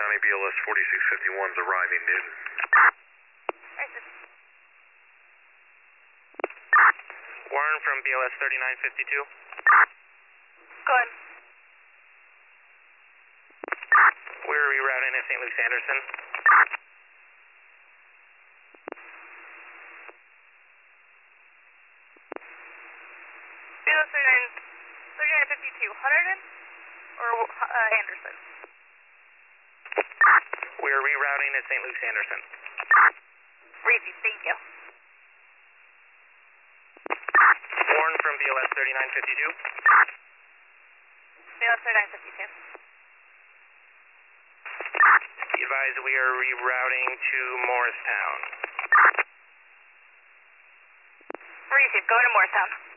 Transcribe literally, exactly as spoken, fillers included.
County, B L S forty-six fifty-one is arriving in. Warren from B L S thirty-nine fifty-two. Go ahead. We're rerouting at Saint Luke's Anderson. B L S thirty-nine, thirty-nine fifty-two, Hunterdon or uh, Anderson? We're rerouting at Saint Luke's Anderson. Received, thank you. Warren from B L S thirty-nine fifty-two. B L S thirty-nine fifty-two. Be advised we are rerouting to Morristown. Received, go to Morristown.